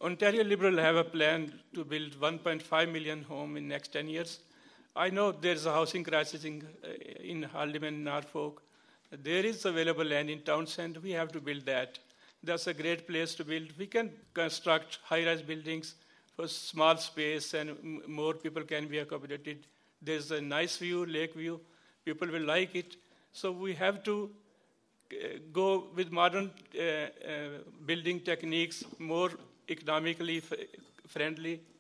Ontario Liberal have a plan to build 1.5 million homes in next 10 years. I know there's a housing crisis in Haldimand, Norfolk. There is available land in Townsend. We have to build that. That's a great place to build. We can construct high-rise buildings for small space and more people can be accommodated. There's a nice view, lake view. People will like it. So we have to go with modern building techniques, more economically friendly,